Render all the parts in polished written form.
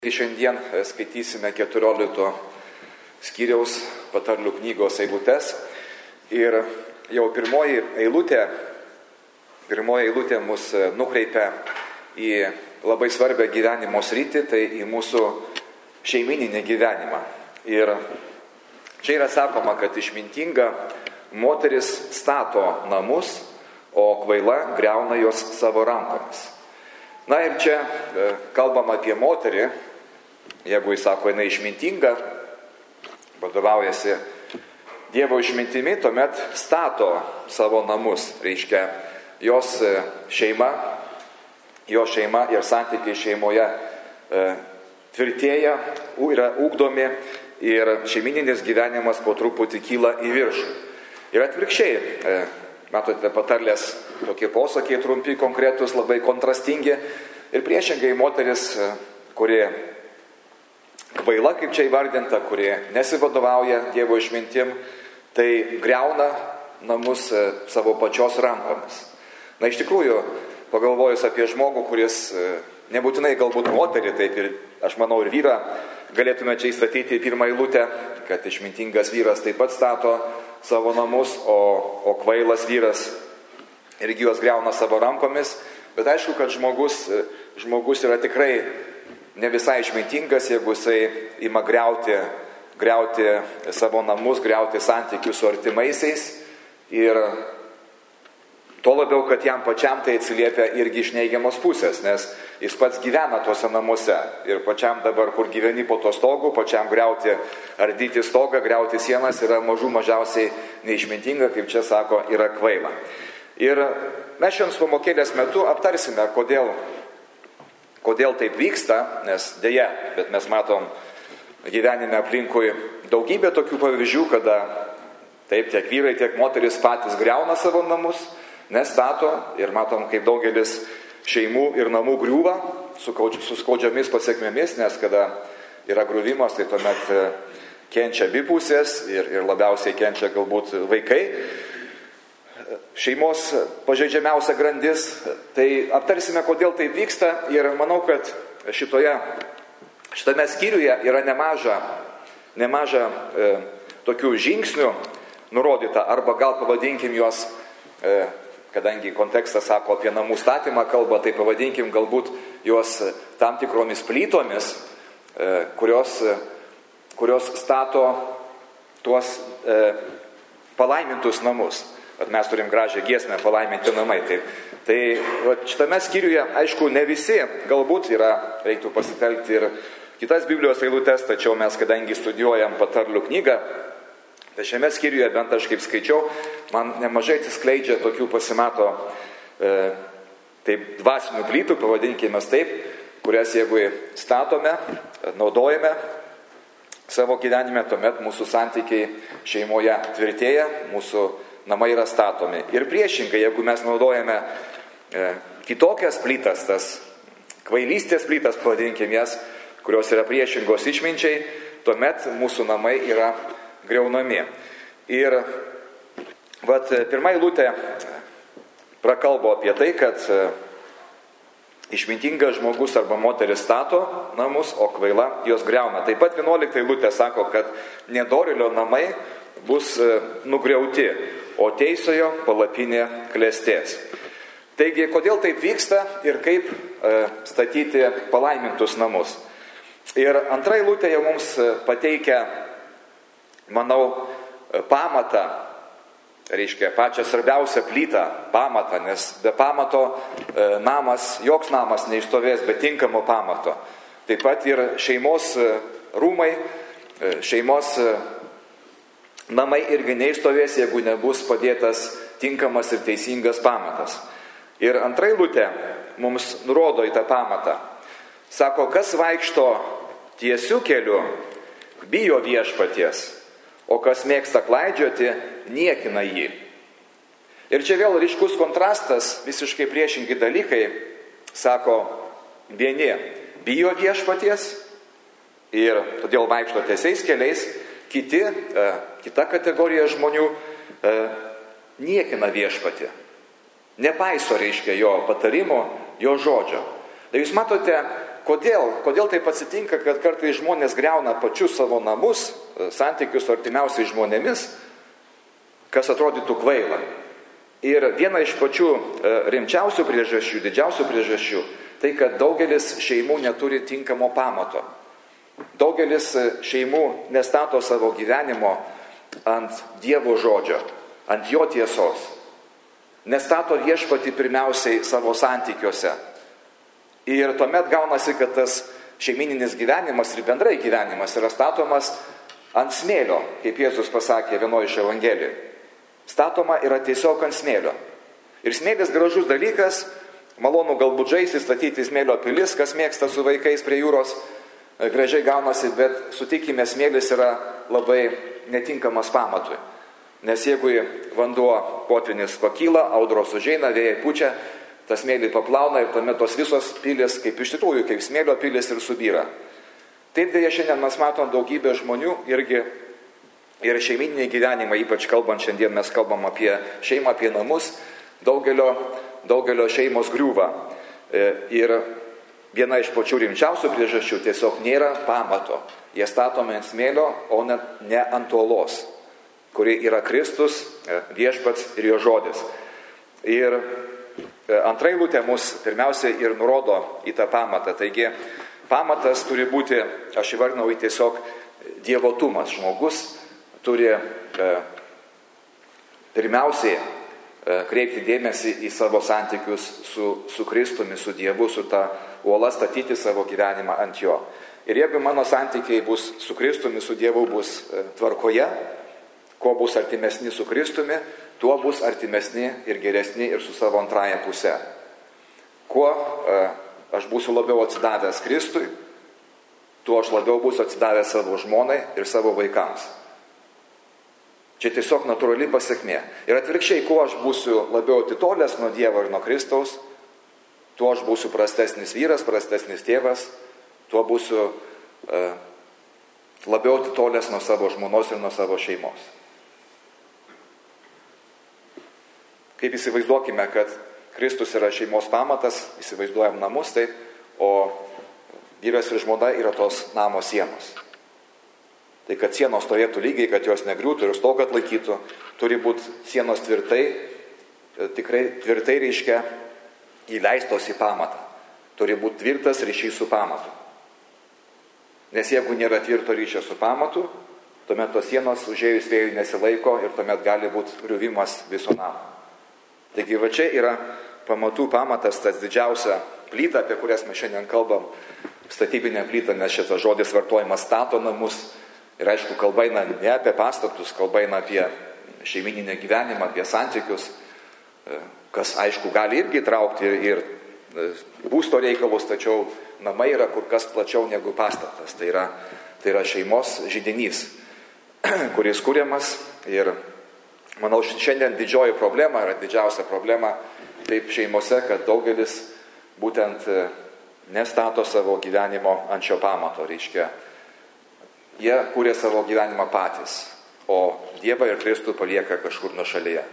Šiandien skaitysime 14 skyriaus patarlių knygos eilutes ir jau pirmoji eilutė mus nukreipia į labai svarbią gyvenimo sritį, tai į mūsų šeimininį gyvenimą. Ir čia yra sakoma, kad išmintinga moteris stato namus, o kvaila griauna juos savo rankomis. Na ir čia kalbam apie moterį. Jeigu jis sako, jinai išmintinga, vadovaujasi Dievo išmintimi, tuomet stato savo namus. Reiškia, jos šeima ir santykiai šeimoje tvirtėja, yra ugdomi ir šeimininis gyvenimas po truputį kyla į viršų. Ir atvirkščiai, matote, patarlės tokie posakiai trumpi, konkretus, labai kontrastingi. Ir priešingai moteris, kuri kvaila, kaip čia įvardinta, kurie nesivadovauja Dievo išmintim, tai griauna namus savo pačios rankomis. Na, iš tikrųjų, pagalvojus apie žmogų, kuris nebūtinai galbūt moterį, taip ir, aš manau, ir vyrą, galėtume čia įstatyti į pirmą eilutę, kad išmintingas vyras taip pat stato savo namus, o kvailas vyras irgi juos griauna savo rankomis. Bet aišku, kad žmogus yra tikrai ne visai išmintingas, jeigu jisai ima griauti savo namus, griauti santykius su artimaisiais. Ir tuo labiau, kad jam pačiam tai atsiliepia irgi iš neigiamos pusės, nes jis pats gyvena tuose namuose. Ir pačiam dabar, kur gyveni po to stogu, pačiam griauti, ardyti stogą, griauti sienas yra mažiausiai neišmintinga, kaip čia sako, yra kvaila. Ir mes šiandien pamokėlės metu aptarsime, kodėl taip vyksta, nes dėja, bet mes matom gyvenime aplinkui daugybę tokių pavyzdžių, kada taip tiek vyrai, tiek moteris patys griauna savo namus, nestato ir matom, kaip daugelis šeimų ir namų griūva su skaudžiomis pasiekmėmis, nes kada yra griuvimas, tai tuomet kenčia abi pusės ir labiausiai kenčia galbūt vaikai. Šeimos pažeidžiamiausia grandis, tai aptarsime, kodėl tai vyksta ir manau, kad šitame skyriuje yra nemaža tokių žingsnių nurodyta, arba gal pavadinkim juos, kadangi kontekstas sako apie namų statymą kalbą, tai pavadinkim galbūt juos tam tikromis plytomis, kurios stato tuos palaimintus namus. Bet mes turim gražią giesmę palaiminti namai. Tai šitame skyriuje, aišku, ne visi, galbūt reiktų pasitelkti ir kitas Biblijos eilutes, tačiau mes, kadangi studijuojam patarlių knygą, tai šiame skyriuje, bent aš kaip skaičiau, man nemažai atsiskleidžia tokių pasimato taip dvasinių plytų, pavadinkime taip, kurias jeigu statome, naudojame savo gyvenime, tuomet mūsų santykiai šeimoje tvirtėja, mūsų namai yra statomi. Ir priešingai, jeigu mes naudojame kitokias plytas, tas kvailystės plytas, pavadinkim jas, kurios yra priešingos išminčiai, tuomet mūsų namai yra griaunami. Ir pirma eilutė prakalbo apie tai, kad išmintingas žmogus arba moteris stato namus, o kvaila juos griauna. Taip pat 11 eilutė sako, kad nedorėlio namai bus nugriauti, o teisojo palapinė klestės. Taigi, kodėl taip vyksta ir kaip statyti palaimintus namus. Ir antra eilutė jau mums pateikia, manau, pamatą, reiškia pačią svarbiausią plytą, pamatą, nes be pamato joks namas neišstovės be tinkamo pamato. Taip pat ir šeimos rūmai, šeimos namai irgi neišstovės, jeigu nebus padėtas tinkamas ir teisingas pamatas. Ir antra eilutė mums nurodo į tą pamatą. Sako, kas vaikšto tiesiu keliu, bijo viešpaties, o kas mėgsta klaidžioti, niekina jį. Ir čia vėl ryškus kontrastas, visiškai priešingi dalykai. Sako, vieni bijo viešpaties ir todėl vaikšto tiesiais keliais, kita kategorija žmonių niekina viešpatį. Nepaiso, reiškia, jo patarimo, jo žodžio. Tai jūs matote, Kodėl taip atsitinka, kad kartais žmonės griauna pačius savo namus, santykius su artimiausiais žmonėmis, kas atrodytų kvaila. Ir viena iš pačių rimčiausių priežasčių, didžiausių priežasčių, tai kad daugelis šeimų neturi tinkamo pamato. Daugelis šeimų nestato savo gyvenimo ant Dievo žodžio, ant jo tiesos. Nestato viešpatį pirmiausiai savo santykiuose. Ir tuomet gaunasi, kad tas šeimininis gyvenimas ir bendrai gyvenimas yra statomas ant smėlio, kaip Jėzus pasakė vienoje iš evangelijų. Statoma yra tiesiog ant smėlio. Ir smėlis gražus dalykas, malonu galbūt žaisti, statyti smėlio pilis, kas mėgsta su vaikais prie jūros, gražiai gaunasi, bet sutikime, smėlis yra labai netinkamas pamatui. Nes jeigu vanduo potvynis pakyla, audros užeina, vėjai pučia, tas smėlį paplauna ir tuomet tos visos pilis, kaip iš tikrųjų, kaip smėlio pilis ir subyra. Taip dėja šiandien mes matom daugybę žmonių irgi ir šeiminiai gyvenimai, ypač kalbant šiandien mes kalbam apie šeimą, apie namus, daugelio šeimos griūva. Ir viena iš pačių rimčiausių priežasčių tiesiog nėra pamato. Jie statomi ant smėlio, o ne ant uolos, kuri yra Kristus, viešpats ir jo žodis. Ir antra eilutė mus pirmiausia ir nurodo į tą pamatą. Taigi pamatas turi būti, aš įvardinau, tiesiog dievotumas. Žmogus turi pirmiausiai kreipti dėmesį į savo santykius su Kristumi, su Dievu, su ta uola statyti savo gyvenimą ant jo. Ir jeigu mano santykiai bus su Kristumi, su Dievu bus tvarkoje, kuo bus artimesni su Kristumi, tuo bus artimesni ir geresni ir su savo antrąja puse. Kuo aš būsiu labiau atsidavęs Kristui, tuo aš labiau būsiu atsidavęs savo žmonai ir savo vaikams. Čia tiesiog natūrali pasiekmė. Ir atvirkščiai, kuo aš būsiu labiau atitolęs nuo Dievo ir nuo Kristaus, tuo aš būsiu prastesnis vyras, prastesnis tėvas, tuo būsiu labiau atitolęs nuo savo žmonos ir nuo savo šeimos. Kaip įsivaizduokime, kad Kristus yra šeimos pamatas, įsivaizduojam namus, taip, o vyras ir žmona yra tos namo sienos. Tai kad sienos stovėtų lygiai, kad jos negriūtų ir stogą atlaikytų, turi būti sienos tvirtai, tikrai tvirtai reiškia įleistos į pamatą. Turi būti tvirtas ryšys su pamatu. Nes jeigu nėra tvirto ryšio su pamatu, tuomet tos sienos užėjus vėjui nesilaiko ir tuomet gali būti griuvimas viso namo. Taigi va čia yra pamatų pamatas, tas didžiausia plyta, apie kurias mes šiandien kalbam, statybinė plyta, nes šitas žodis vartojimas stato namus. Ir aišku, kalba eina ne apie pastatus, kalba eina apie šeimininę gyvenimą, apie santykius, kas aišku gali irgi traukti ir būsto reikalus, tačiau namai yra kur kas plačiau negu pastatas. Tai yra šeimos židinys, kuris kuriamas. Ir manau, šiandien didžioji problema yra didžiausia problema taip šeimose, kad daugelis būtent nestato savo gyvenimo ant šio pamato. Reiškia, jie kūrė savo gyvenimą patys, o Dievą ir Kristų palieka kažkur nuošalyje.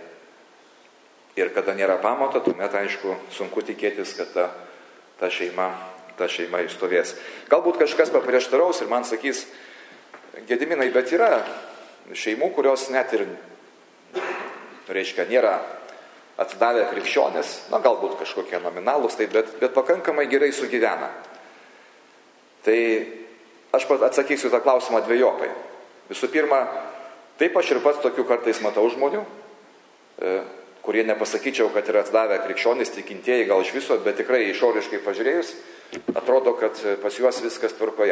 Ir kada nėra pamato, tuomet, aišku, sunku tikėtis, kad ta šeima išstovės. Galbūt kažkas paprieštaraus ir man sakys, Gediminai, bet yra šeimų, kurios net ir, reiškia, nėra atsidavę krikščionės, galbūt kažkokie nominalūs, bet pakankamai gerai sugyvena. Tai aš atsakysiu tą klausimą dvejopai. Visų pirma, taip aš ir pats tokių kartais matau žmonių, kurie nepasakyčiau, kad yra atsidavę krikščionys, tikintieji gal iš viso, bet tikrai išoriškai pažiūrėjus, atrodo, kad pas juos viskas tvarkoje.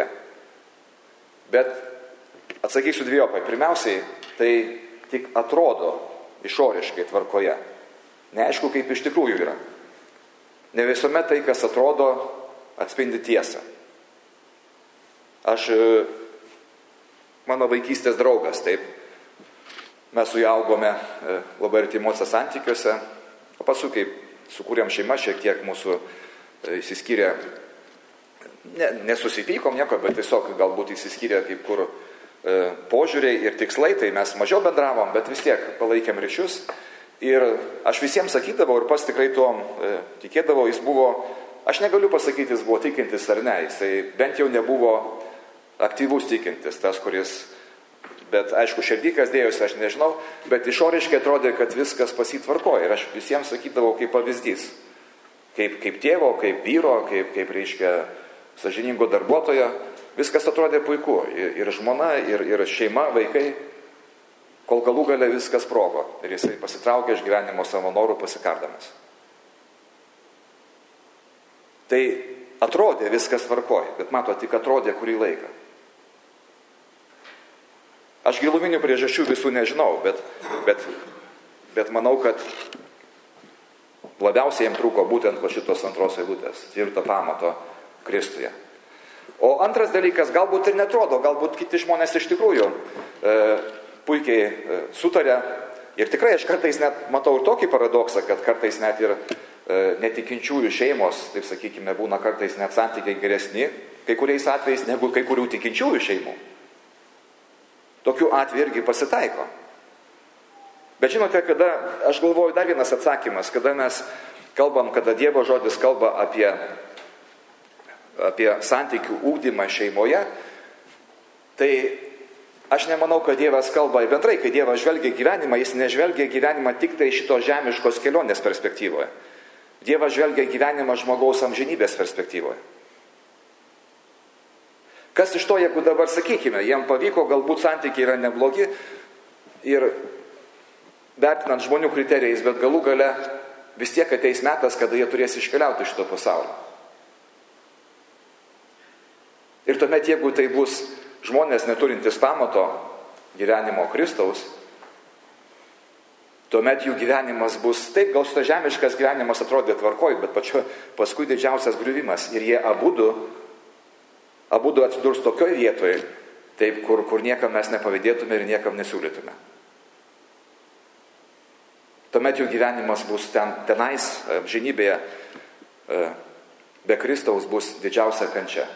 Bet atsakysiu dvejopai. Pirmiausiai, tai tik atrodo išoriškai tvarkoje. Neaišku, kaip iš tikrųjų yra. Ne visuomet tai, kas atrodo, atspindi tiesą. Mano vaikystės draugas, taip, mes su juo augome labai artimuose santykiuose, o paskui, kaip sukūrėm šeimą, šiek tiek mūsų įsiskyrė, nesusipykom nieko, bet tiesiog galbūt įsiskyrė kaip kur požiūriai ir tikslai, tai mes mažiau bendravom, bet vis tiek palaikėm ryšius. Ir aš visiems sakydavau ir pas tikrai tuom tikėdavau, jis buvo aš negaliu pasakyti, jis buvo tikintis ar ne, jisai bent jau nebuvo aktyvus tikintis, tas, kuris, bet aišku, širdį kas dėjosi, aš nežinau, bet išoriškai atrodė, kad viskas pasitvarkoja ir aš visiems sakydavau kaip pavyzdys, kaip tėvo, kaip vyro, kaip reiškia, sąžiningo darbuotojo, viskas atrodė puiku, ir žmona, ir šeima, vaikai, kol galų gale viskas sprogo ir jisai pasitraukė iš gyvenimo savo norų pasikardamas. Tai atrodė viskas tvarkoj, bet mato, tik atrodė kurį laiką. Aš giluminių priežasčių visų nežinau, bet manau, kad labiausiai jam trūko būtent po šitos antros eilutės, tvirto pamato Kristuje. O antras dalykas, galbūt ir netrodo, galbūt kiti žmonės iš tikrųjų puikiai sutarė. Ir tikrai aš kartais net matau ir tokį paradoksą, kad kartais net ir netikinčiųjų šeimos, taip sakykime, būna kartais net santykiai geresni, kai kuriais atvejais negu kai kurių tikinčiųjų šeimų. Tokių atvejų irgi pasitaiko. Bet žinote, kada, aš galvoju, dar vienas atsakymas, kada mes kalbam, kada Dievo žodis kalba apie santykių ugdymą šeimoje, tai aš nemanau, kad Dievas kalba ir bendrai, kai Dievas žvelgia gyvenimą, jis nežvelgia gyvenimą tik tai šito žemiškos kelionės perspektyvoje. Dievas žvelgia gyvenimą žmogaus amžinybės perspektyvoje. Kas iš to, jeigu dabar sakykime, jiem pavyko, galbūt santykiai yra neblogi ir vertinant žmonių kriterijais, bet galų gale vis tiek ateis metas, kada jie turės iškeliauti iš šito pasaulio. Ir tuomet, jeigu tai bus žmonės neturintis pamato gyvenimo Kristaus, tuomet jų gyvenimas bus, taip, gal šitas žemiškas gyvenimas atrodė tvarkoj, bet paskui didžiausias griuvimas. Ir jie abudu atsidurs tokioj vietoje, taip, kur niekam mes nepavydėtume ir niekam nesiūlytume. Tuomet jų gyvenimas bus tenais, amžinybėje, be Kristaus bus didžiausia kančia.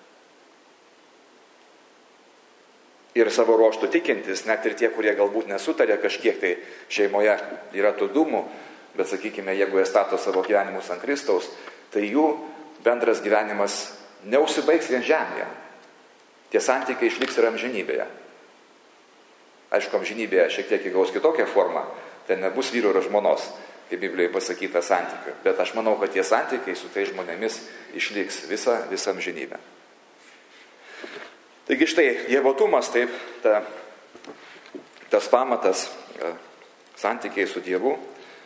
Ir savo ruoštų tikintis, net ir tie, kurie galbūt nesutarė kažkiek tai šeimoje yra tų dūmų, bet sakykime, jeigu jie stato savo gyvenimus ant Kristaus, tai jų bendras gyvenimas neužsibaigs vien žemėje. Tie santykiai išliks ir amžinybėje. Aišku, amžinybėje šiek tiek įgaus kitokią formą, ten nebus vyro ir žmonos, kaip Biblijoje pasakyta santykių, bet aš manau, kad tie santykiai su tais žmonėmis išliks visą amžinybę. Taigi štai, dievotumas, taip, tas pamatas, santykiai su Dievu,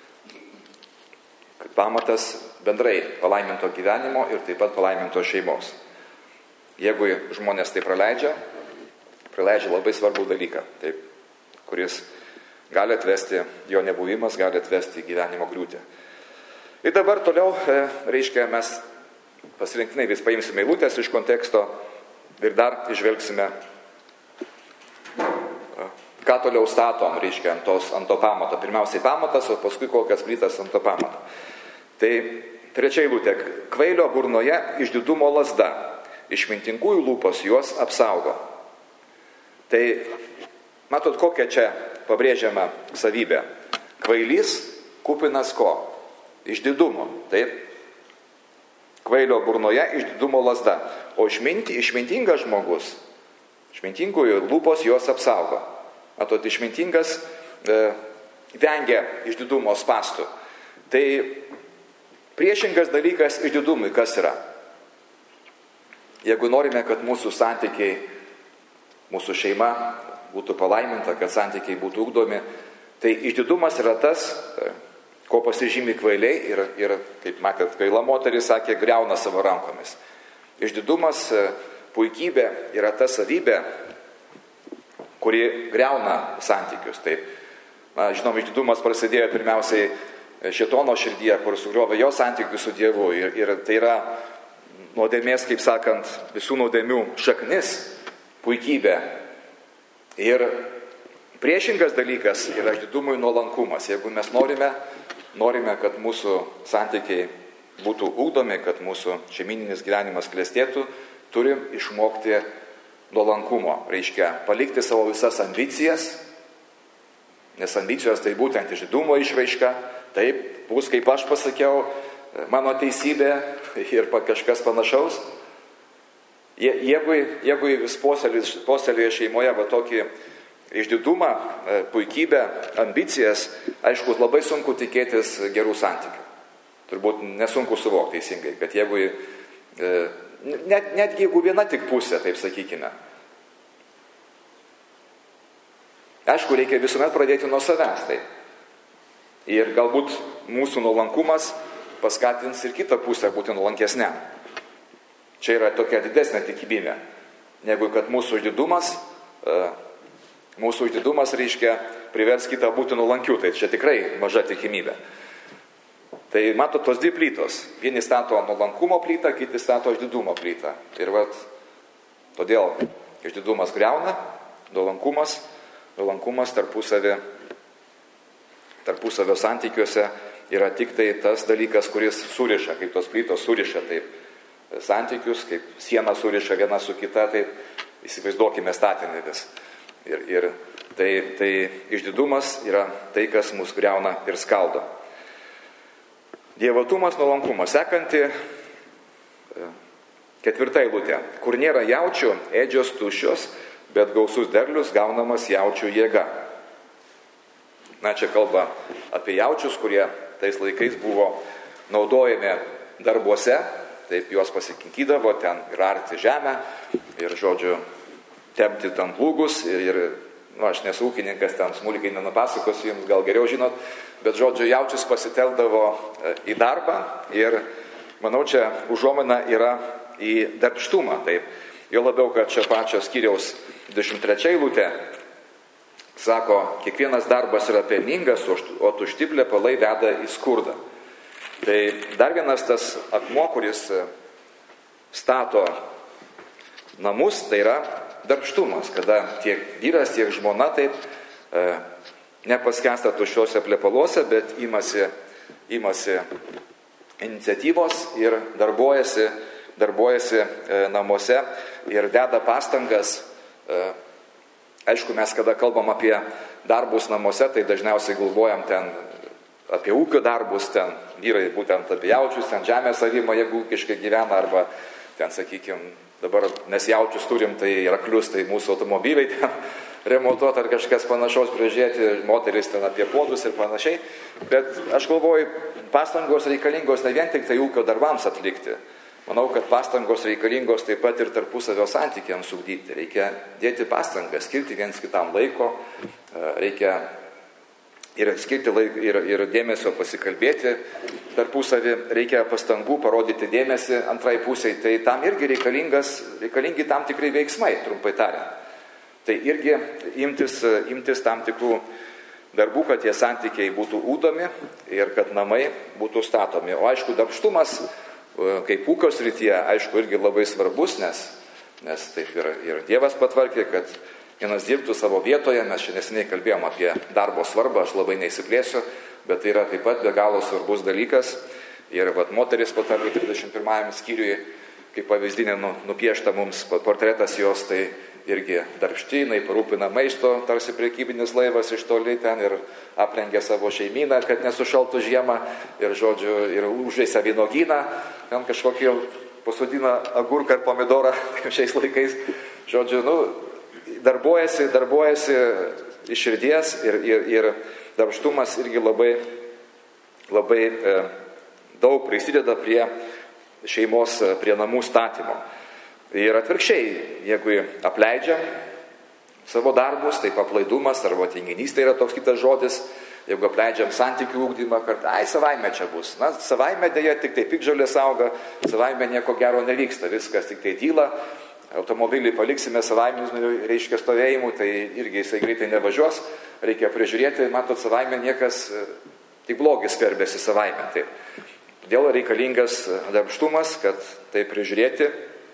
pamatas bendrai palaiminto gyvenimo ir taip pat palaiminto šeimos. Jeigu žmonės tai praleidžia labai svarbų dalyką, taip, kuris gali atvesti, jo nebuvimas gali atvesti gyvenimo griūtį. Ir dabar toliau, reiškia, mes pasirinktinai vis paimsime eilutės iš konteksto, ir dar išvelgsime, ką toliau statom, reiškia, ant to pamato. Pirmiausiai pamatas, o paskui kokias plytas ant to pamato. Tai trečia eilutė. Kvailio burnoje išdidumo lazda, išmintingųjų lūpos juos apsaugo. Tai matot, kokia čia pabrėžiama savybė. Kvailys kupinas ko? Išdidumo, taip? Kvailio burnoje išdidumo lazda, o išmintingas žmogus, išmintingųjų lūpos juos apsaugo. Matot, išmintingas vengia išdidumo spastų. Tai priešingas dalykas išdidumui kas yra? Jeigu norime, kad mūsų santykiai, mūsų šeima būtų palaiminta, kad santykiai būtų ugdomi, tai išdidumas yra tas, ko pasižymi kvailiai ir kaip matėt, kvaila moteris sakė, griauna savo rankomis. Išdidumas, puikybė yra ta savybė, kuri griauna santykius. Taip, žinom, išdidumas prasidėjo pirmiausiai šėtono širdyje, kur sugriovė jo santykius su Dievu. Ir tai yra nuodėmės, kaip sakant, visų nuodėmių šaknis, puikybė. Ir priešingas dalykas yra išdidumui nuolankumas. Jeigu mes norime, kad mūsų santykiai būtų ugdomi, kad mūsų šeimininis gyvenimas klestėtų, turim išmokti nuolankumo. Reiškia, palikti savo visas ambicijas, nes ambicijos tai būtent išdidumo išraiška, taip, bus kaip aš pasakiau, mano teisybė ir kažkas panašaus. Jeigu vis puoselėja šeimoje va tokį išdidumą, puikybę, ambicijas, aišku, labai sunku tikėtis gerų santykių. Turbūt nesunku suvokti teisingai, kad netgi jeigu viena tik pusė, taip sakykime. Aišku, reikia visuomet pradėti nuo savęs. Taip. Ir galbūt mūsų nuolankumas paskatins ir kitą pusę būti nuolankesnę. Čia yra tokia didesnė tikimybė, negu kad mūsų išdidumas reiškia privers kitą būti nuolankiu. Tai čia tikrai maža tikimybė. Tai mato tos dvi plytos. Vieni stato nuolankumo plytą, kiti stato išdidumo plytą. Ir todėl išdidumas griauna, nuolankumas tarpusavio santykiuose yra tik tai tas dalykas, kuris suriša, kaip tos plytos suriša taip santykius, kaip siena suriša viena su kita, taip įsivaizduokime statinį vis. Ir tai išdidumas yra tai, kas mus griauna ir skaldo. Dievotumas, nuolankumas. Sekanti 4 eilutė. Kur nėra jaučių, ėdžios tuščios, bet gausus derlius gaunamas jaučių jėga. Na, čia kalba apie jaučius, kurie tais laikais buvo naudojami darbuose, taip juos pasikinkydavo, ten ir arti žemę, ir, žodžiu, tempti ten plūgus, aš nesu ūkininkas, ten smulkiai nenupasakosiu, jums gal geriau žinot, bet, žodžiu, jaučius pasiteldavo į darbą ir, manau, čia užuomina yra į darbštumą, taip. Jo labiau, kad čia pačios skyriaus 23 eilutė sako, kiekvienas darbas yra pelningas, o tušti plepalai veda į skurdą. Tai dar vienas tas akmuo, kuris stato namus, tai yra darbštumas, kada tiek vyras, tiek žmona taip nepaskęsta tuščiuose plepaluose, bet imasi iniciatyvos ir darbuojasi namuose ir deda pastangas. Aišku, mes kada kalbam apie darbus namuose, tai dažniausiai galvojam ten apie ūkio darbus, ten vyrai būtent apie jaučius, ten žemės avimą, jeigu ūkiškai gyvena, arba ten, sakykime, dabar mes jaučius turim, tai raklius, tai mūsų automobiliai ten remontuoti ar kažkas panašaus prižiūrėti, moteris ten apie puodus ir panašiai. Bet aš galvoju, pastangos reikalingos ne vien tik tai ūkio darbams atlikti. Manau, kad pastangos reikalingos taip pat ir tarpusavio santykiams ugdyti. Reikia dėti pastangas, skirti viens kitam laiko, reikia ir skirti ir dėmesio pasikalbėti tarpusavį, reikia pastangų parodyti dėmesį antrai pusiai. Tai tam irgi reikalingi tam tikrai veiksmai, trumpai tariant. Tai irgi imtis tam tikrų darbų, kad tie santykiai būtų ūdomi ir kad namai būtų statomi. O aišku, darbštumas kaip ūkio srityje, aišku, irgi labai svarbus, nes taip ir Dievas patvarkė, kad vienas dirbtų savo vietoje. Mes šiandien neseniai kalbėjom apie darbo svarbą, aš labai neįsiplėsiu, bet tai yra taip pat be galo svarbus dalykas. Ir moteris patarlė 31 skyriuje, kaip pavyzdinė nupiešta mums portretas jos, tai irgi darbšti, jinai parūpina maisto, tarsi prekybinis laivas iš toli ten ir aprengia savo šeimyną, kad nesušaltų žiemą ir, žodžiu, ir užveisia vynuogyną, ten kažkokį pasodina agurką ir pomidorą šiais laikais. Žodžiu, darbuojasi iš širdies ir darbštumas irgi labai daug prisideda prie šeimos, prie namų statymo. Ir atvirkščiai, jeigu apleidžiam savo darbus, tai aplaidumas arba tinginystė yra toks kitas žodis. Jeigu apleidžiam santykių ūkdymą, kad savaime čia bus. Na, savaime dėja tik tai piktžolės auga, savaime nieko gero nevyksta, viskas tik tai tyla. Automobilį paliksime savaiminių, reiškia, stovėjimų, tai irgi jisai greitai nevažiuos, reikia prižiūrėti, matot, savaime niekas, tik blogis skverbėsi savaime. Taip. Todėl reikalingas darbštumas, kad tai prižiūrėti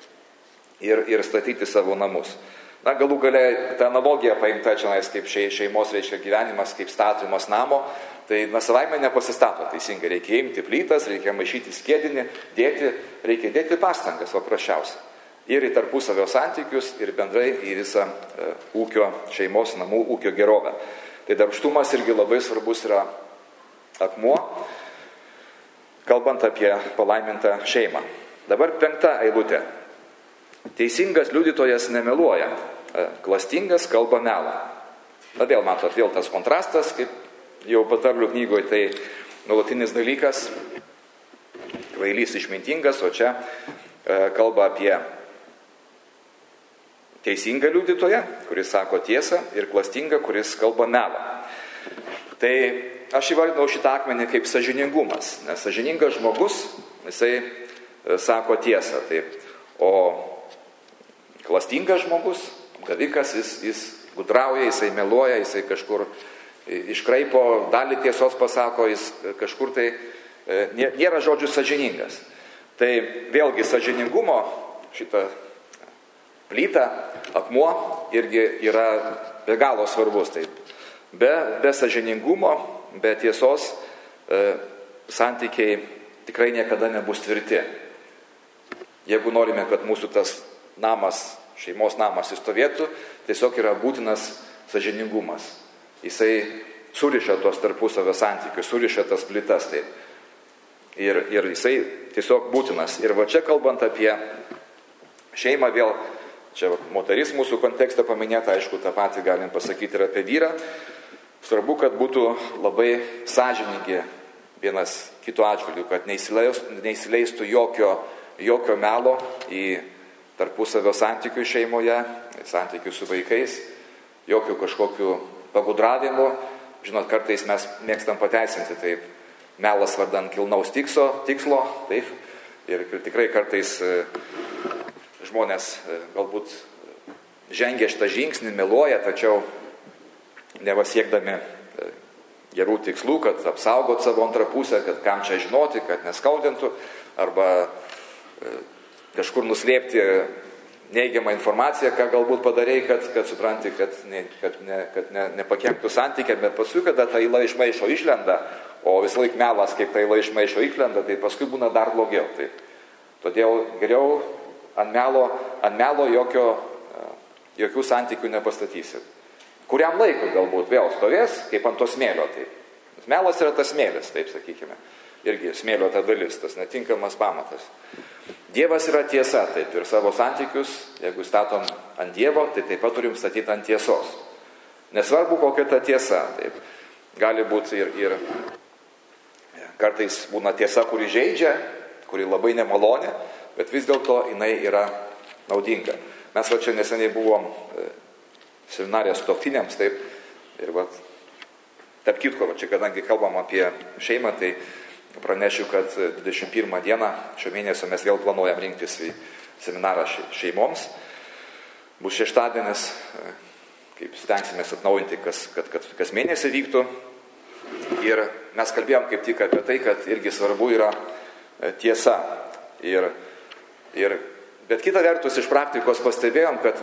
ir statyti savo namus. Na, galų gale ta analogija paimta čia, kaip šeimos reiškia gyvenimas, kaip statymas namo, tai savaime nepasistato teisingai. Reikia imti plytas, reikia maišyti skiedinį, reikia dėti pastangas, paprasčiausiai. Ir į tarpusavio santykius, ir bendrai į visą ūkio, šeimos namų ūkio gerovę. Tai darbštumas irgi labai svarbus yra akmuo. kalbant apie palaimintą šeimą. Dabar 5 eilutė. Teisingas liudytojas nemeluoja, klastingas kalba melą. Na vėl matot, vėl tas kontrastas, kaip jau patarlių knygoje, tai nuolatinis dalykas, kvailys išmintingas, o čia kalba apie teisingą liudytoją, kuris sako tiesą, ir klastingą, kuris kalba melą. Tai aš įvardinau šitą akmenį kaip sąžiningumas, nes sąžiningas žmogus, jisai sako tiesą. Taip. O klastingas žmogus, gavikas, jis gudrauja, jisai meluoja, jisai kažkur iškraipo, dalį tiesos pasako, jis kažkur tai nėra žodžių sąžiningas. Tai vėlgi sąžiningumo šitą plytą, akmuo irgi yra be galo svarbus. Taip. Be sąžiningumo, be tiesos santykiai tikrai niekada nebus tvirti. Jeigu norime, kad mūsų tas namas, šeimos namas įstovėtų, tiesiog yra būtinas sąžiningumas. Jisai suriša tuos tarpusavio santykius, suriša tas plytas. Taip. Ir jisai tiesiog būtinas. Ir va čia kalbant apie šeimą vėl, čia moteris mūsų kontekste paminėta, aišku, tą patį galim pasakyti ir apie vyrą. Svarbu, kad būtų labai sąžiningi vienas kito atžvilgiu, kad neįsileistų jokio melo į tarpusavio santykių šeimoje, santykių su vaikais, jokių kažkokių pagudravimų. Žinot, kartais mes mėgstam pateisinti, taip, melas vardan kilnaus tikslo, taip, ir tikrai kartais žmonės galbūt žengia šitą žingsnį, meluoja, tačiau nevasiekdami gerų tikslų, kad apsaugot savo antrą pusę, kad kam čia žinoti, kad neskaudintų, arba kažkur nuslėpti neigiamą informaciją, ką galbūt padarei, kad supranti, kad nepakenktų santykiam, bet paskui, kada ta yla iš maišo išlenda, o visą laik melas, kaip ta yla iš maišo išlenda, tai paskui būna dar blogiau. Tai. Todėl geriau ant melo jokių santykių nepastatysit. Kuriam laikui galbūt vėl stovės, kaip ant to smėlio. Taip. Melas yra tas smėlis, taip sakykime. Irgi smėlio ta dalis, tas netinkamas pamatas. Dievas yra tiesa, taip, ir savo santykius, jeigu statom ant Dievo, tai taip pat turim statyti ant tiesos. Nesvarbu, kokia ta tiesa, taip. Gali būti ir kartais būna tiesa, kuri žeidžia, kuri labai nemalonė, bet vis dėlto jinai yra naudinga. Mes va čia neseniai buvom seminarė sutuoktiniams, taip, ir va, tarp kitko, čia kadangi kalbam apie šeimą, tai pranešiu, kad 21 dieną šio mėnesio mes vėl planuojam rinktis į seminarą šeimoms. Bus šeštadienis, kaip stengsimės atnaujinti, kad kas mėnesį vyktų. Ir mes kalbėjom kaip tik apie tai, kad irgi svarbu yra tiesa. Bet kita vertus iš praktikos pastebėjom, kad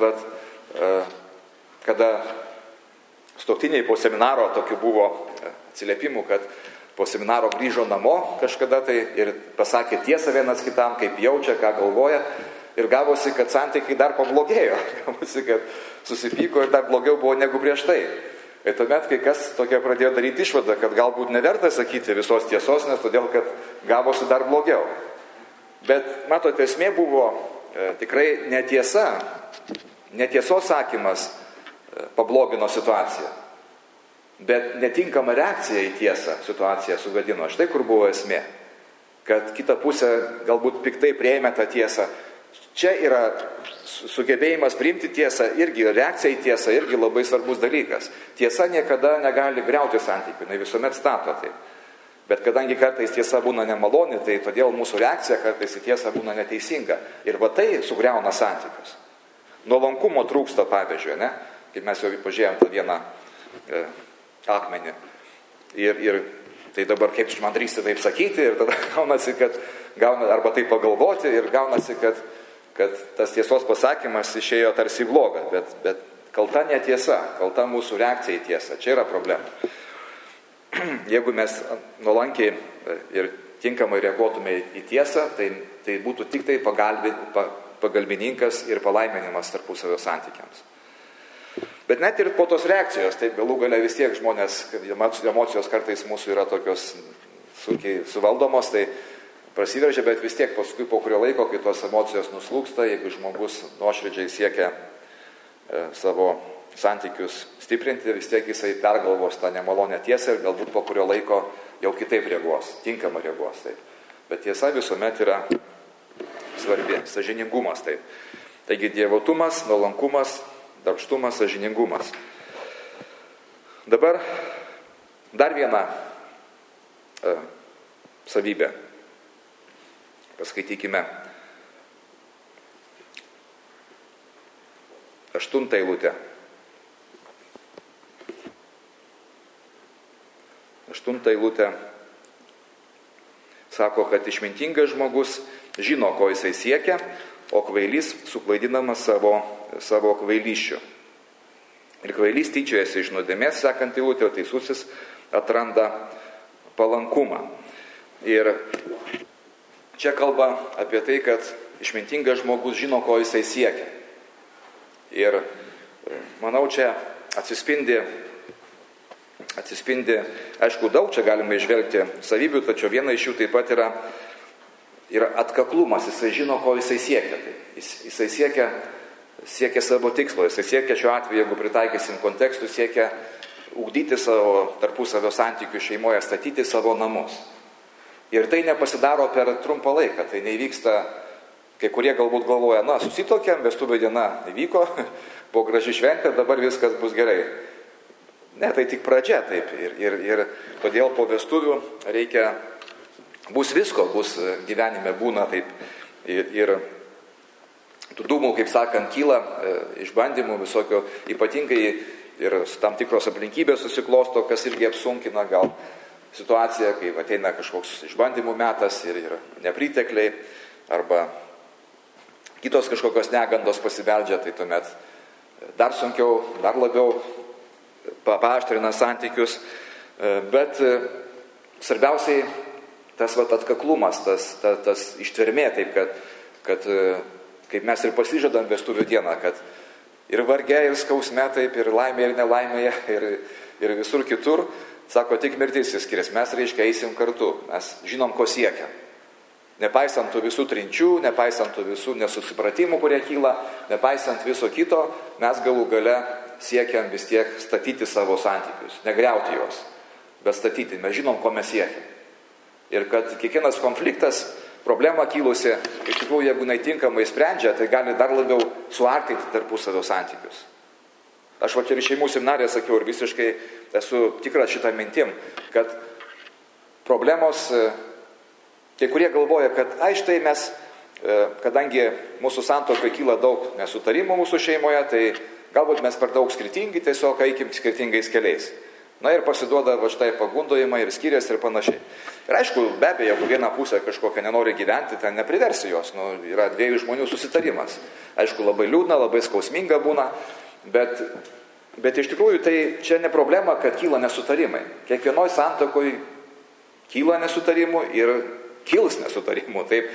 kada sutuoktiniai po seminaro tokių buvo atsiliepimų, kad po seminaro grįžo namo kažkada tai ir pasakė tiesą vienas kitam, kaip jaučia, ką galvoja. Ir gavosi, kad santykiai dar pablogėjo. Gavosi, kad susipyko ir dar blogiau buvo negu prieš tai. Ir tuomet kai kas tokia pradėjo daryti išvadą, kad galbūt neverta sakyti visos tiesos, nes todėl, kad gavosi dar blogiau. Bet, matote, esmė buvo tikrai netiesa. Netiesos sakymas pablogino situaciją. Bet netinkama reakcija į tiesą situaciją sugadino. Štai kur buvo esmė. Kad kita pusė galbūt piktai priėmė tą tiesą. Čia yra sugebėjimas priimti tiesą, irgi reakcija į tiesą, irgi labai svarbus dalykas. Tiesa niekada negali griauti santykių, jinai visuomet stato tai. Bet kadangi kartais tiesa būna nemaloni, tai todėl mūsų reakcija kartais į tiesą būna neteisinga. Ir va tai sugriauna santykius. Nuolankumo trūksta, pavyzdžiui, ne? Kaip mes jau pažiūrėjom tą vieną akmenį. Ir tai dabar kaip man drįsti taip sakyti, ir tada gaunasi, kad arba taip pagalvoti, ir gaunasi, kad tas tiesos pasakymas išėjo tarsi bloga, bet kalta netiesa, kalta mūsų reakcija į tiesą. Čia yra problema. Jeigu mes nuolankiai ir tinkamai reaguotume į tiesą, tai būtų tik tai pagalbininkas ir palaiminimas tarpusavio santykiams. Bet net ir po tos reakcijos, taip galų galia vis tiek žmonės, emocijos kartais mūsų yra tokios sunkiai suvaldomos, tai prasiveržia, bet vis tiek paskui po kurio laiko, kai tos emocijos nuslūksta, jeigu žmogus nuoširdžiai siekia savo santykius stiprinti, vis tiek jisai pergalvos tą nemalonę tiesą ir galbūt po kurio laiko jau kitaip reaguos, tinkamai reaguos. Taip. Bet tiesa visuomet yra svarbi, sąžiningumas. Taip. Taigi dievotumas, nuolankumas, darbštumas, sąžiningumas. Dabar dar viena savybė. Paskaitykime 8 eilutę. 8 eilutė sako, kad išmintingas žmogus žino, ko jisai siekia, o kvailys suklaidinamas savo kvailyščiu. Ir kvailys tyčiojasi iš nuodėmės, sekant eilutė, o teisusis atranda palankumą. Ir čia kalba apie tai, kad išmintingas žmogus žino, ko jisai siekia. Ir manau, čia atsispindi, aišku, daug čia galime išvelgti savybių, tačiau viena iš jų taip pat yra atkaklumas, jisai žino, ko jisai siekia. Jisai siekia savo tikslo, jisai siekia šiuo atveju, jeigu pritaikysim kontekstų, siekia ugdyti savo tarpusavio santykių šeimoje, statyti savo namus. Ir tai nepasidaro per trumpą laiką, tai neįvyksta, kai kurie galbūt galvoja, susituokėm, vestuvių diena įvyko, buvo graži šventė, dabar viskas bus gerai. Ne, tai tik pradžia, taip. Ir todėl po vestuvių bus visko, bus gyvenime būna taip. Ir tų dūmų, kaip sakant, kyla išbandymų visokio, ypatingai ir tam tikros aplinkybės susiklosto, kas irgi apsunkina gal situaciją, kai ateina kažkoks išbandymų metas ir nepritekliai, arba kitos kažkokios negandos pasibeldžia, tai tuomet dar sunkiau, dar labiau paaštrina santykius, bet svarbiausiai tas atkaklumas, tas ištvermė, taip kad kaip mes ir pasižadam vestuvių dieną, kad ir varge, ir skausme, taip, ir laimė, ir nelaimėje, ir visur kitur, sako, tik mirtis įskiris, mes eisim kartu, mes žinom, ko siekiam. Nepaisant tų visų trinčių, nepaisant tų visų nesusipratimų, kurie kyla, nepaisant viso kito, mes galų gale siekiam vis tiek statyti savo santykius, negriauti juos, bet statyti, mes žinom, ko mes siekiam. Ir kad kiekvienas konfliktas, problema kilusi, iš tikrųjų, jeigu netinkamai sprendžia, tai gali dar labiau suartinti tarpusavio santykius. Aš ir šeimų seminarijoje sakiau ir visiškai esu tikras šitą mintim, kad problemos, tie, kurie galvoja, kad štai mes, kadangi mūsų santuokai kyla daug nesutarimų mūsų šeimoje, tai galbūt mes per daug skirtingi, tiesiog eikim skirtingais keliais. Na ir pasiduoda štai pagundojimai ir skiriasi ir panašiai. Ir aišku, be abejo, jeigu viena pusė kažkokia nenori gyventi, ten nepriversi jos. Yra dviejų žmonių susitarimas. Aišku, labai liūdna, labai skausminga būna, bet iš tikrųjų tai čia ne problema, kad kyla nesutarimai. Kiekvienoj santuokoj kyla nesutarimų ir kils nesutarimų. Taip,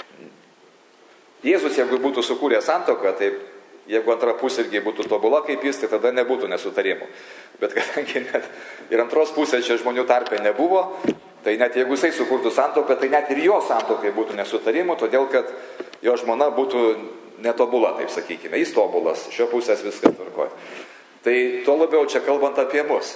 Jėzus, jeigu būtų sukūręs santuoką, taip, jeigu antra pusė irgi būtų tobula kaip jis, tai tada nebūtų nesutarimų. Bet kadangi net ir antros pusės čia žmonių tarpe nebuvo, tai net jeigu jisai sukurtų santuoką, tai net ir jo santuokai būtų nesutarimų, todėl kad jo žmona būtų netobula, taip sakykime. Jis tobulas, iš jo pusės viskas tvarkoja. Tai tuo labiau čia kalbant apie mus.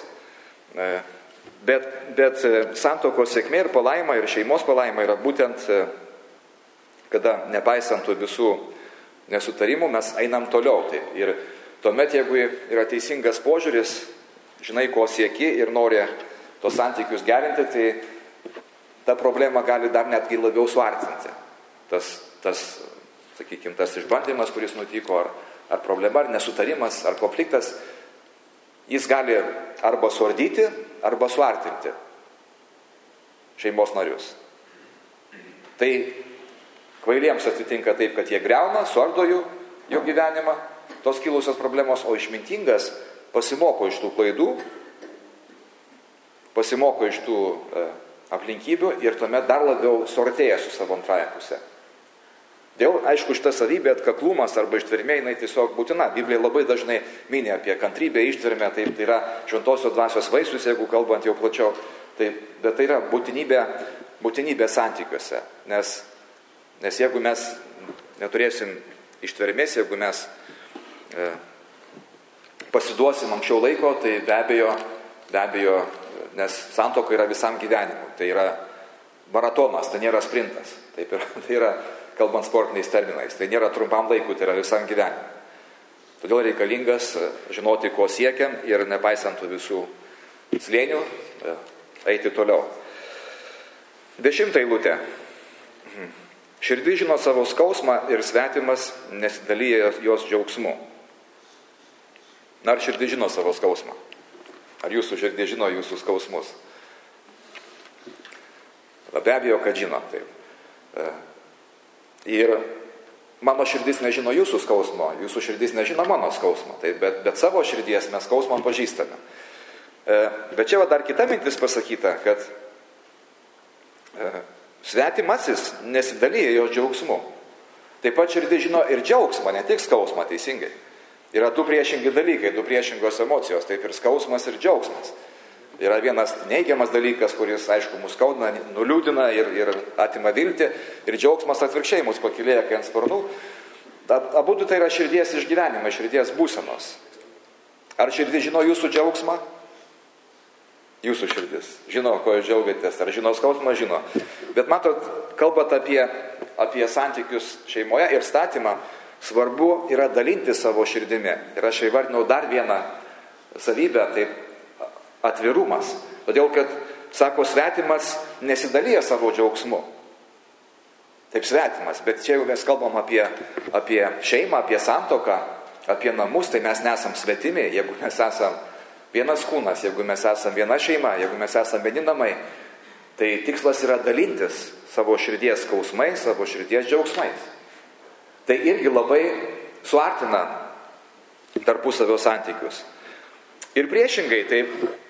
Bet santuokos sėkmė ir palaima, ir šeimos palaima yra būtent, kada nepaisant tų visų nesutarimų, mes einam toliau. Taip. Ir tuomet, jeigu yra teisingas požiūris, žinai, ko sieki ir nori tos santykius gerinti, tai ta problema gali dar netgi labiau suartinti. Sakykime, tas išbandymas, kuris nutiko, ar problema, ar nesutarimas, ar konfliktas, jis gali arba suardyti, arba suartinti šeimos narius. Tai kvailiems atsitinka taip, kad jie griauna, suardo jų gyvenimą, tos kilusios problemos, o išmintingas pasimoko iš tų klaidų, pasimoko iš tų aplinkybių ir tuomet dar labiau suartėja su savo antrąja pusė. Aišku, šita savybė, atkaklumas arba ištvermė, jinai tiesiog būtina. Biblija labai dažnai mini apie kantrybę, ištvermę, taip, tai yra šventosios dvasios vaisius, jeigu kalbant jau plačiau. Bet tai yra būtinybė santykiuose, nes jeigu mes neturėsim ištvermės, jeigu mes pasiduosim anksčiau laiko, tai be abejo, nes santuoka yra visam gyvenimui, tai yra maratonas, tai nėra sprintas, tai yra, kalbant sportiniais terminais, tai nėra trumpam laikui, tai yra visam gyvenimui. Todėl reikalingas žinoti, ko siekiam ir nepaisant tų visų slėnių, eiti toliau. 10 eilutė. Širdis žino savo skausmą ir svetimas nesidalyja jos džiaugsmu. Ar širdis žino savo skausmą? Ar jūsų širdis žino jūsų skausmus? Be abejo, kad žino. Taip. Ir mano širdis nežino jūsų skausmo, jūsų širdis nežino mano skausmo. Taip, bet savo širdies mes skausmą pažįstame. Bet čia dar kita mintis pasakyta, kad svetimasis nesidalyja jos džiaugsmu. Taip pat širdis žino ir džiaugsmą, ne tik skausmą, teisingai. Yra du priešingi dalykai, du priešingos emocijos, taip ir skausmas ir džiaugsmas. Yra vienas neigiamas dalykas, kuris, aišku, mus skaudina, nuliūdina ir atima viltį, ir džiaugsmas atvirkščiai mus pakilėja, kai ant sparnų. Abudu tai yra širdies išgyvenimai, širdies būsenos. Ar širdis žino jūsų džiaugsmą? Jūsų širdis žino, ko jūs džiaugiatės, ar žino skausmą, žino. Bet matot, kalbant apie santykius šeimoje ir statymą, svarbu yra dalinti savo širdimi. Ir aš įvardinau dar vieną savybę, taip atvirumas. Todėl, kad, sako, svetimas nesidalyja savo džiaugsmu. Taip svetimas, bet čia jau mes kalbam apie šeimą, apie santuoką, apie namus, tai mes nesam svetimi, jeigu mes esam vienas kūnas, jeigu mes esam viena šeima, jeigu mes esam vieni namai, tai tikslas yra dalintis savo širdies skausmais, savo širdies džiaugsmais. Tai irgi labai suartina tarpusavio santykius. Ir priešingai,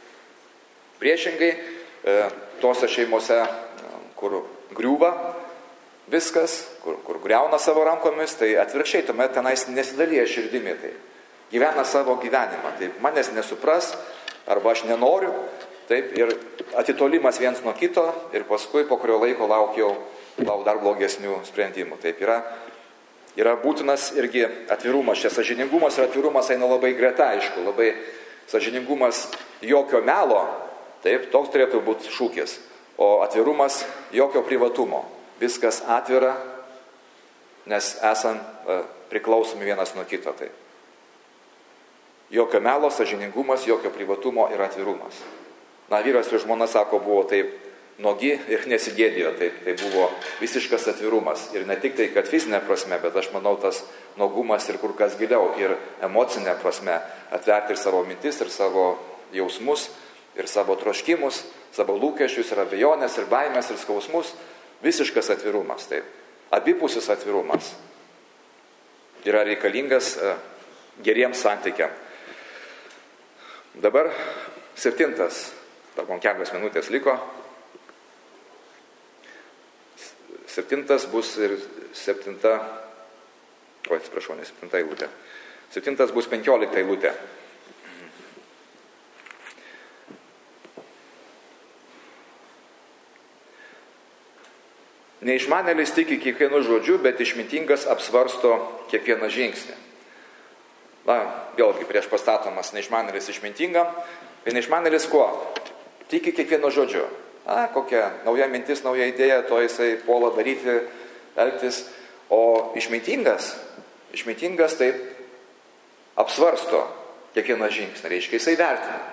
tose šeimose, kur griūva viskas, kur griauna savo rankomis, tai atvirkščiai, tuomet tenais nesidalyja širdimi, tai gyvena savo gyvenimą, taip manęs nesupras, arba aš nenoriu, taip, ir atitolimas viens nuo kito, ir paskui po kurio laiko laukiau dar blogesnių sprendimų. Taip yra būtinas irgi atvirumas, čia sąžiningumas ir atvirumas eina labai greta, aišku, labai sąžiningumas jokio melo, taip, toks turėtų būti šūkis, o atvirumas jokio privatumo, viskas atvira, nes esam priklausomi vienas nuo kito, taip. Jokio melo, sąžiningumas, jokio privatumo ir atvirumas. Vyras ir žmona, sako, buvo taip nuogi ir nesigėdėjo, tai buvo visiškas atvirumas. Ir ne tik tai, kad fizinė prasme, bet aš manau, tas nuogumas ir kur kas giliau, ir emocinė prasme, atverti ir savo mintis, ir savo jausmus, ir savo troškimus, savo lūkesčius, ir abejonės, ir baimės, ir skausmus. Visiškas atvirumas, taip. Abipusis atvirumas yra reikalingas geriems santykiams. Dabar 7, dar man kelios minutės liko. 7 bus ir 7, ne 7 eilutė. 7 bus 15 eilutė. Neišmanėlis tiki kiekvienu žodžiu, bet išmintingas apsvarsto kiekvieną žingsnį. Vėlgi prieš pastatomas neišmanėlis išmintingam. Ir neišmanėlis kuo? Tiki kiekvienu žodžiu. Kokia nauja mintis, nauja idėja, to jisai puola daryti, elgtis. O išmintingas taip apsvarsto kiekvieną žingsnį, reiškia jisai vertina.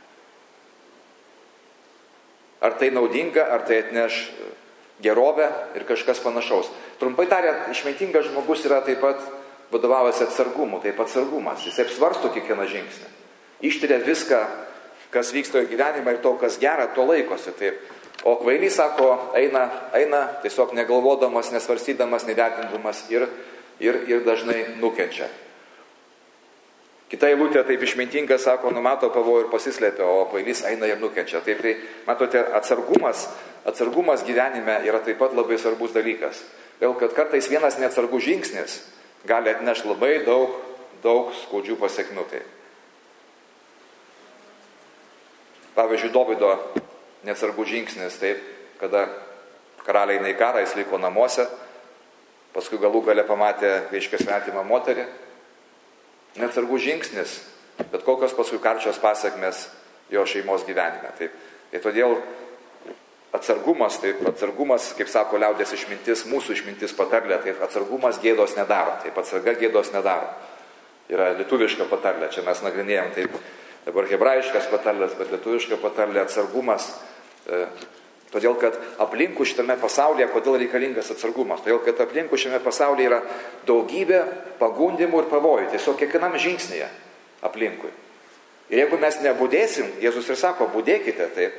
Ar tai naudinga, ar tai atneš gerovę ir kažkas panašaus. Trumpai tariant, išmintingas žmogus yra taip pat vadovavosi atsargumu, taip atsargumas. Jis apsvarsto kiekvieną žingsnį. Ištiria viską, kas vyksta gyvenime ir to, kas gera, to laikosi. Taip. O kvailys, sako, eina tiesiog negalvodamas, nesvarstydamas, nevertindamas ir dažnai nukenčia. Kita eilutė, taip išmintingas, sako, numato pavojų ir pasislėpia, o kvailys eina ir nukenčia. Taip, tai matote, atsargumas gyvenime yra taip pat labai svarbus dalykas. Vėl, kad kartais vienas neatsargus žingsnis gali atnešti labai daug skaudžių pasekmių. Tai. Pavyzdžiui, Dovydo neatsargus žingsnis, taip, kada karaliai eina į karą, jis liko namuose, paskui galų gale pamatė, reiškia, svetimą moterį. Neatsargus žingsnis, bet kokios paskui karčios pasiekmes jo šeimos gyvenime. Taip. Ir todėl atsargumas, kaip sako liaudės išmintis, mūsų išmintis patarlė, taip, atsargumas gėdos nedaro, taip, atsarga gėdos nedaro. Yra lietuviška patarlė, čia mes nagrinėjom, taip, dabar hebrajiškas patarlės, bet lietuviška patarlė atsargumas. Todėl, kad aplinkų šitame pasaulyje, kodėl reikalingas atsargumas? Todėl, kad aplinkų šiame pasaulyje yra daugybė pagundimų ir pavojų, tiesiog kiekvienam žingsnėje aplinkui. Ir jeigu mes nebudėsim, Jėzus ir sako, budėkite, taip.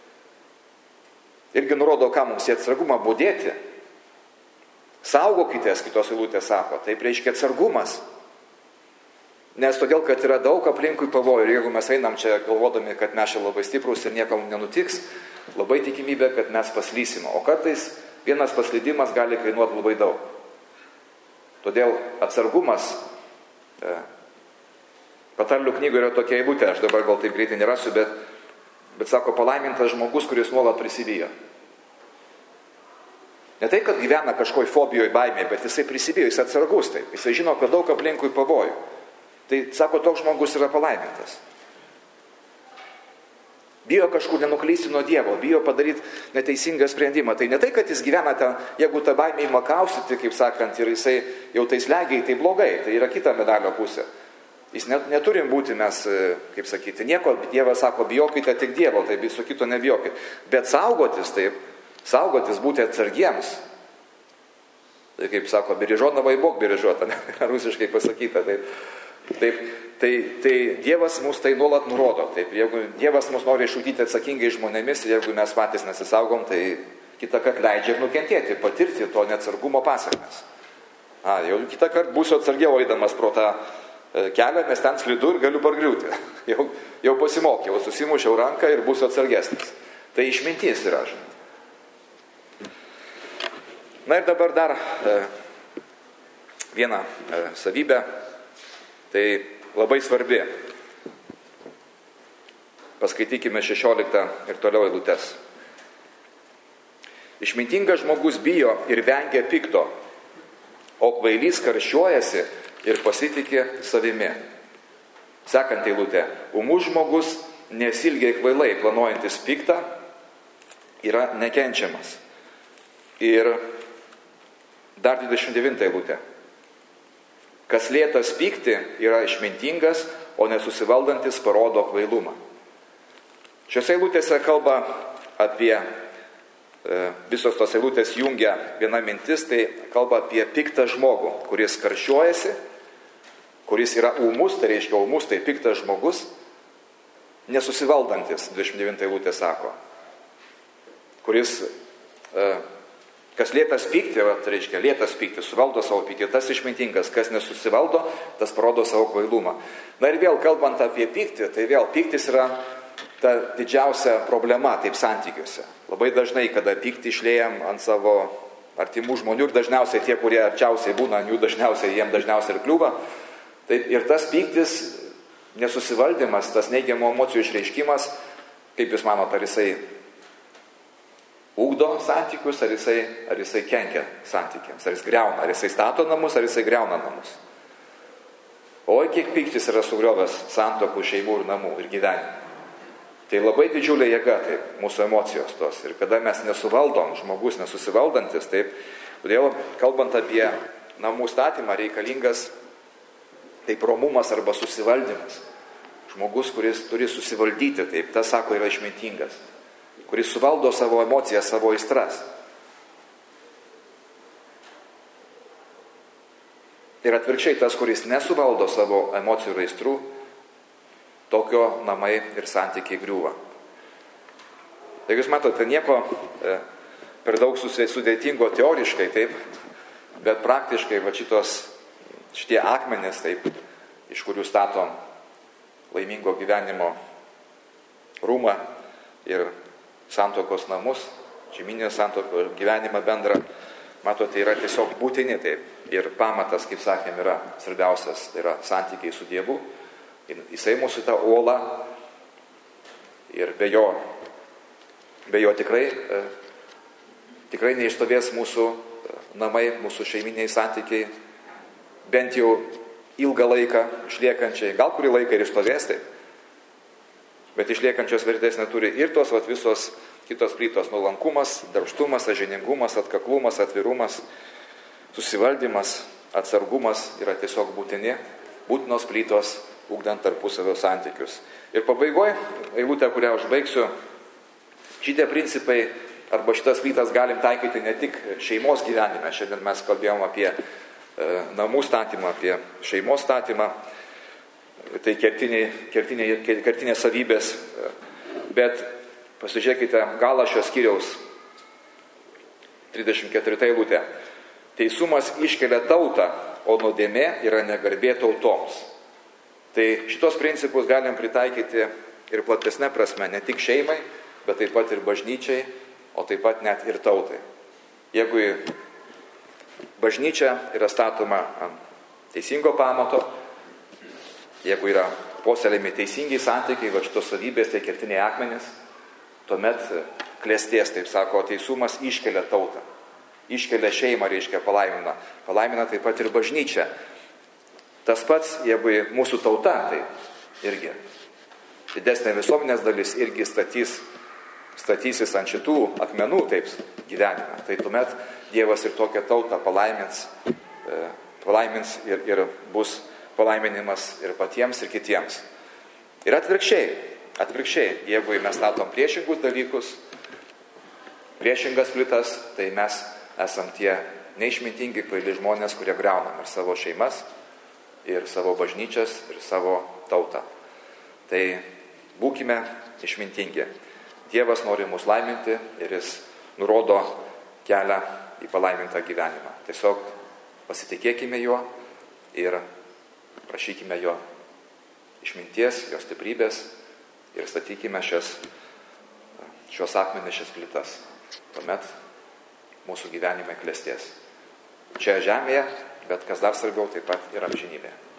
Irgi nurodo, ką mums į atsargumą budėti. Saugokitės, kitos eilutės sako, taip reiškia atsargumas. Nes todėl, kad yra daug aplinkui pavojų ir jeigu mes einam čia galvodami, kad mes čia labai stiprus ir niekam nenutiks, labai tikimybė, kad mes paslysim. O kartais vienas paslydimas gali kainuoti labai daug. Todėl atsargumas, patarlių knygų yra tokia eilutė, aš dabar gal taip greitai nerasiu, bet sako, palaimintas žmogus, kuris nuolat prisibijo. Ne tai, kad gyvena kažkoj fobijoje, baimėje, bet jisai prisibijo, jis atsargus taip. Jisai žino, kad daug aplinkui pavojų. Tai, sako, toks žmogus yra palaimintas. Bijo kažkur nenuklysti nuo Dievo, bijo padaryti neteisingą sprendimą. Tai ne tai, kad jis gyvena ten, jeigu tą baimę įma kaustyti, kaip sakant, ir jisai jau tai slegiai, tai blogai. Tai yra kita medalio pusė. Jis neturim būti mes, kaip sakyti, nieko, Dievas sako, bijokite tik Dievo, tai viso kito nebijokit. Bet saugotis, taip, saugotis, būti atsargiems. Tai kaip sako, berižonavai Bog berižota, rusiškai pasakyta, taip. Tai Dievas mus tai nuolat nurodo. Taip, jeigu Dievas mus nori išugdyti atsakingai žmonėmis, jeigu mes patys nesisaugom, tai kitą kartą leidžia ir nukentėti, patirti to neatsargumo pasekmes. Jau kitą kartą būsiu atsargiau eidamas pro tą kelią, nes ten slidu ir galiu pargriūti. Jau pasimokiau, susimušiau ranką ir būsiu atsargesnis. Tai išmintis yra. Na ir dabar dar vieną savybę. Tai labai svarbi. Paskaitykime 16 ir toliau eilutes. Išmintingas žmogus bijo ir vengia pikto, o kvailys karščiuojasi ir pasitikė savimi. Sekant eilutė. Ūmus žmogus nesilgiai kvailai planuojantis piktą yra nekenčiamas. Ir dar 29 eilutė. Kas lėtas pykti yra išmintingas, o nesusivaldantis parodo kvailumą. Šiose eilutėse kalba apie, visos tos eilutės jungia viena mintis, tai kalba apie piktą žmogų, kuris karščiuojasi, kuris yra ūmus, tai reiškia ūmus, tai piktas žmogus, nesusivaldantis, 29 eilutė sako, kuris kas lėtas pykti, tai reiškia lėtas pykti, suvaldo savo pyktį, tas išmintingas, kas nesusivaldo, tas parodo savo kvailumą. Na ir vėl, kalbant apie pyktį, tai vėl pyktis yra ta didžiausia problema taip santykiuose. Labai dažnai, kada pyktį išliejam ant savo artimų žmonių ir dažniausiai tie, kurie arčiausiai būna, jų dažniausiai, jiem dažniausiai ir kliūva, tai ir tas pyktis, nesusivaldymas, tas neigiamų emocijų išreiškimas, kaip jūs manote, ar jisai ugdo santykius, ar jisai kenkia santykiams, ar jis greuna, ar jisai stato namus, ar jisai greuna namus. Oi, kiek pyktis yra sugriovęs santuokų, šeimų ir namų ir gyvenimų. Tai labai didžiulė jėga, taip, mūsų emocijos tos. Ir kada mes nesuvaldom, žmogus nesusivaldantis, taip, todėl, kalbant apie namų statymą, reikalingas taip romumas arba susivaldymas. Žmogus, kuris turi susivaldyti, taip, tas, sako, yra išmintingas. Kuris suvaldo savo emociją, savo aistras. Ir atvirkščiai tas, kuris nesuvaldo savo emocijų ir aistrų, tokio namai ir santykiai griūva. Taigi jūs matote, nieko per daug sudėtingo teoriškai, taip, bet praktiškai va šitie akmenės, taip, iš kurių statom laimingo gyvenimo rūmą ir santuokos namus, šeiminės santuokos gyvenimą bendrą, matote, yra tiesiog būtini, taip. Ir pamatas, kaip sakėm, yra svarbiausias, tai yra santykiai su Dievu. Jisai mūsų tą uolą ir be jo Be jo tikrai neišstovės mūsų namai, mūsų šeiminiai santykiai, bent jau ilgą laiką išliekančiai, gal kurį laiką ir išstovės tai, bet išliekančios vertės neturi ir tos visos kitos plytos: nuolankumas, darbštumas, sąžiningumas, atkaklumas, atvirumas, susivaldymas, atsargumas yra tiesiog būtinos plytos, ugdant tarpusavio santykius. Ir pabaigoje, eilutę, kurią užbaigsiu, šitie principai arba šitas plytas galim taikyti ne tik šeimos gyvenime. Šiandien mes kalbėjom apie namų statymą, apie šeimos statymą, tai kertinės savybės, bet pasižiūrėkite galą šios skyriaus 34 eilutė. Teisumas iškelia tautą, o nuodėmė yra negarbė tautoms. Tai šitos principus galim pritaikyti ir platesnė prasme, ne tik šeimai, bet taip pat ir bažnyčiai, o taip pat net ir tautai. Jeigu bažnyčia yra statoma ant teisingo pamato, jeigu yra puoselėjami teisingi santykiai, šitos savybės, tai kertiniai akmenys, tuomet klestės, taip sako, teisumas iškelia tautą. Iškelia šeimą, reiškia palaimina. Palaimina taip pat ir bažnyčia. Tas pats, jeigu mūsų tauta, tai irgi didesnė visuomenės dalis irgi statysis ant šitų akmenų taip gyvenime. Tai tuomet Dievas ir tokią tautą palaimins ir bus palaiminimas ir patiems, ir kitiems. Ir atvirkščiai, jeigu mes statom priešingus dalykus, priešingas plytas, tai mes esam tie neišmintingi, kvaili žmonės, kurie griaunam ir savo šeimas, ir savo bažnyčias, ir savo tautą. Tai būkime išmintingi. Dievas nori mus laiminti ir jis nurodo kelią į palaimintą gyvenimą. Tiesiog pasitikėkime juo ir prašykime jo išminties, jo stiprybės ir statykime šios akmenis, šias plytas. Tuomet mūsų gyvenimai klestės. Čia žemėje, bet kas dar svarbiau, taip pat ir amžinybėje.